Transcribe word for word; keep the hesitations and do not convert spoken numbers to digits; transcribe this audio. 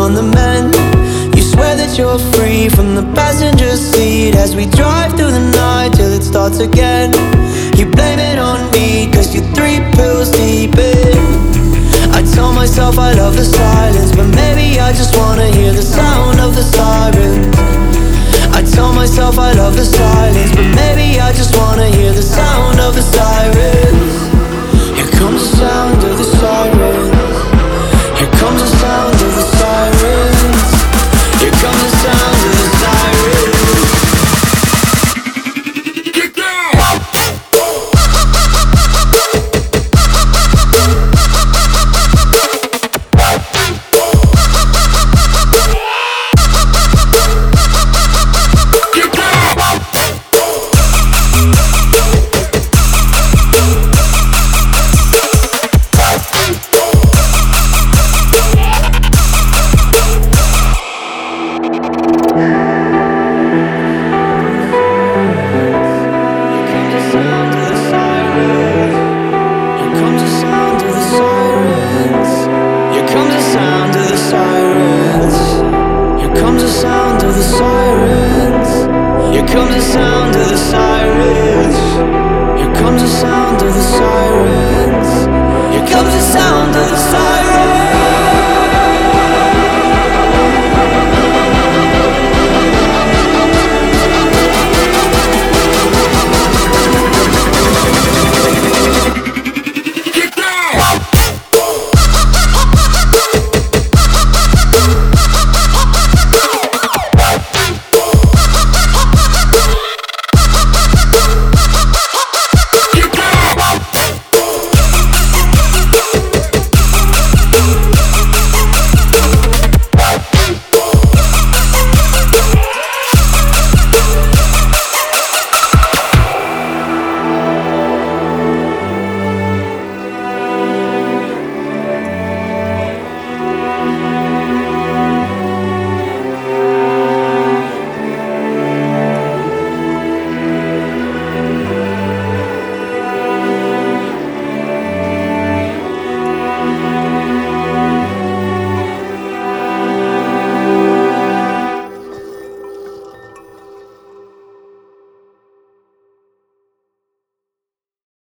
on the mend. You swear that you're free from the passenger seat as we drive through the night till it starts again. You blame it on me cause you're three pills deep in. I tell myself I love the silence, but maybe I just wanna hear the sound of the sirens. I tell myself I love the silence, but maybe I just wanna hear the sound of the sirens. Here comes the sound of the sirens. Here comes the sound of the sirens. Here comes the sound of the sirens. Get down! Here comes the sound of the sirens. Here comes the sound of the sirens. Here comes the sound